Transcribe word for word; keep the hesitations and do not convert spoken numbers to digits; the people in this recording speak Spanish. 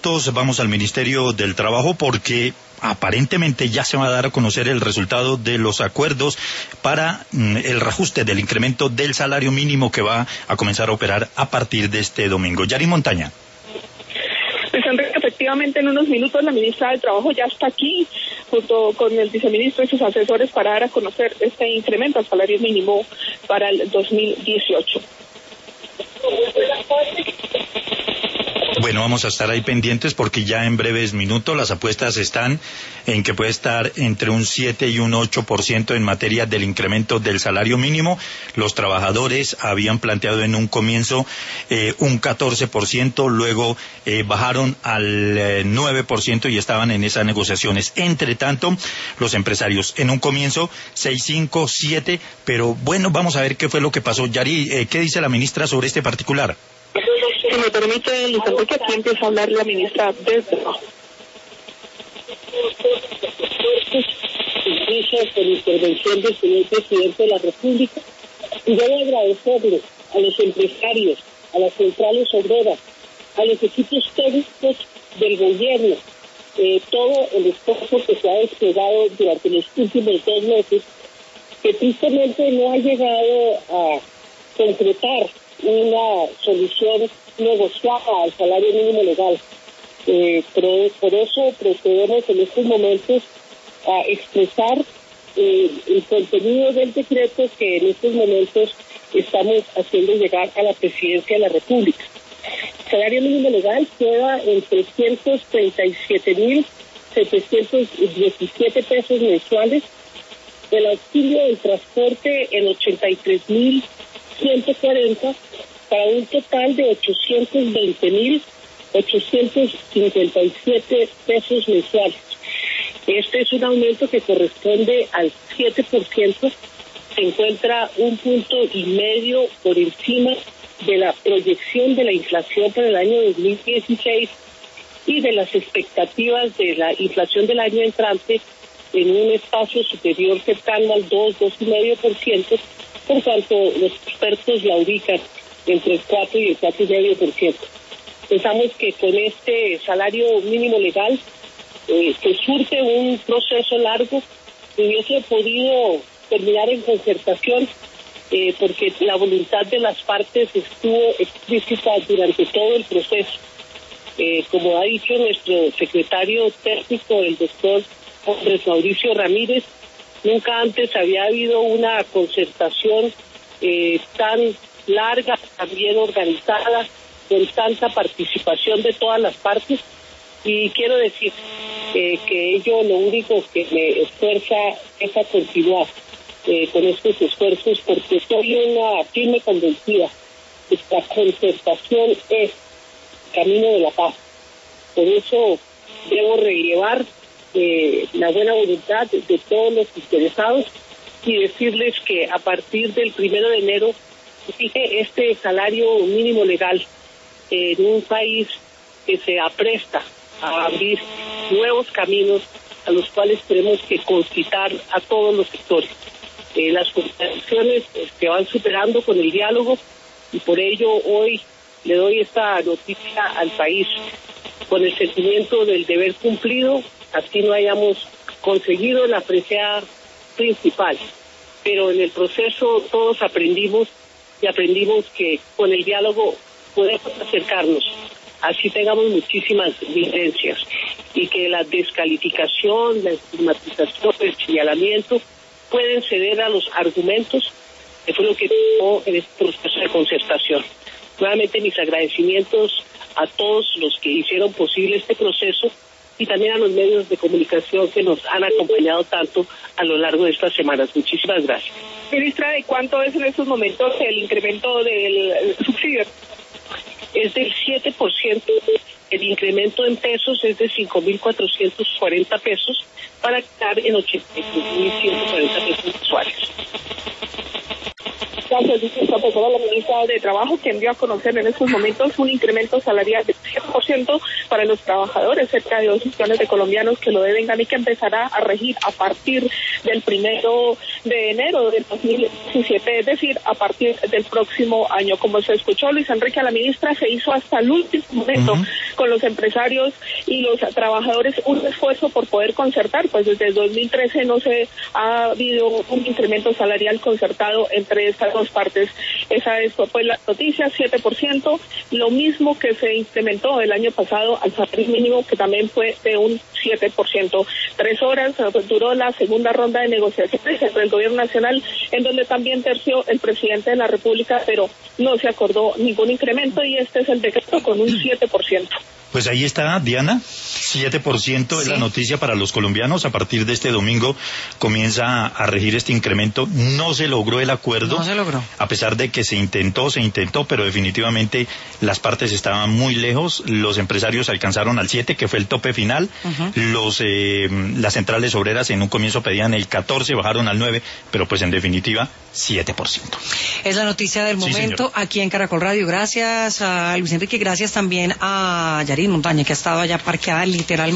minutos vamos al Ministerio del Trabajo porque aparentemente ya se va a dar a conocer el resultado de los acuerdos para mm, el reajuste del incremento del salario mínimo que va a comenzar a operar a partir de este domingo. Yari Montaña. Pues Enrique, efectivamente en unos minutos la ministra del Trabajo ya está aquí junto con el viceministro y sus asesores para dar a conocer este incremento al salario mínimo para el dos mil dieciocho. Bueno, vamos a estar ahí pendientes porque ya en breves minutos las apuestas están en que puede estar entre un siete y un ocho por ciento en materia del incremento del salario mínimo. Los trabajadores habían planteado en un comienzo eh, un catorce por ciento, luego eh, bajaron al eh, nueve por ciento y estaban en esas negociaciones. Entre tanto, los empresarios en un comienzo seis, cinco, siete, pero bueno, vamos a ver qué fue lo que pasó. Yari, eh, ¿qué dice la ministra sobre este particular? Si me permite, Luis Enrique, aquí empieza a hablar la ministra del Trabajo. Por la intervención del señor presidente de la República, y debo agradecerle a los empresarios, a las centrales obreras, a los equipos técnicos del gobierno, eh, todo el esfuerzo que se ha desplegado durante los últimos dos meses, que tristemente no ha llegado a concretar una solución negociada al salario mínimo legal. Eh, pero por eso procedemos en estos momentos a expresar eh, el contenido del decreto que en estos momentos estamos haciendo llegar a la Presidencia de la República. El salario mínimo legal queda en trescientos treinta y siete mil setecientos diecisiete pesos mensuales, el auxilio del transporte en ochenta y tres mil ciento cuarenta, para un total de ochocientos veinte mil ochocientos cincuenta y siete pesos mensuales. Este es un aumento que corresponde al siete por ciento, se encuentra un punto y medio por encima de la proyección de la inflación para el año dos mil dieciséis y de las expectativas de la inflación del año entrante en un espacio superior cercano al dos, dos y medio por ciento, por cuanto los expertos la ubican entre el cuatro y el cuatro y medio por ciento. Pensamos que con este salario mínimo legal eh, que surte un proceso largo, hubiese podido terminar en concertación, eh, porque la voluntad de las partes estuvo explícita durante todo el proceso. Eh, como ha dicho nuestro secretario técnico, el doctor Andrés Mauricio Ramírez, nunca antes había habido una concertación eh, tan larga, también organizada, con tanta participación de todas las partes, y quiero decir eh, que ello lo único que me esfuerza es a continuar eh, con estos esfuerzos, porque soy una firme convencida de que la concertación es el camino de la paz. Por eso debo relevar eh, la buena voluntad de, de todos los interesados y decirles que a partir del primero de enero fije este salario mínimo legal en un país que se apresta a abrir nuevos caminos a los cuales tenemos que concitar a todos los sectores. Eh, las contradicciones se van superando con el diálogo y por ello hoy le doy esta noticia al país con el sentimiento del deber cumplido, así no hayamos conseguido la presea principal, pero en el proceso todos aprendimos y aprendimos que con el diálogo podemos acercarnos, así tengamos muchísimas diferencias, y que la descalificación, la estigmatización, el señalamiento pueden ceder a los argumentos, que fue lo que tuvo en este proceso de concertación. Nuevamente mis agradecimientos a todos los que hicieron posible este proceso y también a los medios de comunicación que nos han acompañado tanto a lo largo de estas semanas. Muchísimas gracias. Ministra, ¿de cuánto es en estos momentos el incremento del subsidio? Es del siete por ciento, el incremento en pesos es de cinco mil cuatrocientos cuarenta pesos para estar en ochenta y tres mil ciento cuarenta pesos mensuales. Gracias, disculpa, pues ahora la ministra de Trabajo, que envió a conocer en estos momentos un incremento salarial de siete por ciento para los trabajadores, cerca de dos millones de colombianos que lo devengan y que empezará a regir a partir del primero de enero del dos mil diecisiete, es decir, a partir del próximo año. Como se escuchó Luis Enrique a la ministra, se hizo hasta el último momento uh-huh. con los empresarios y los trabajadores un esfuerzo por poder concertar, pues desde el dos mil trece no se ha habido un incremento salarial concertado entre estas dos partes. Esa es pues la noticia, siete por ciento, lo mismo que se incrementó el año pasado al salario mínimo, que también fue de un siete por ciento. Tres horas pues, duró la segunda ronda de negociaciones entre el gobierno nacional, en donde también terció el presidente de la República, pero no se acordó ningún incremento y este es el decreto con un siete por ciento. Pues ahí está, Diana, siete por ciento es sí. la noticia para los colombianos. A partir de este domingo comienza a regir este incremento. No se logró el acuerdo. No se logró. A pesar de que se intentó, se intentó, pero definitivamente las partes estaban muy lejos. Los empresarios alcanzaron al siete, que fue el tope final. Uh-huh. Los eh, las centrales obreras en un comienzo pedían el catorce, bajaron al nueve, pero pues en definitiva siete por ciento. Es la noticia del momento sí, aquí en Caracol Radio. Gracias a Luis Enrique, gracias también a Yarin Montaña, que ha estado allá parqueada literalmente.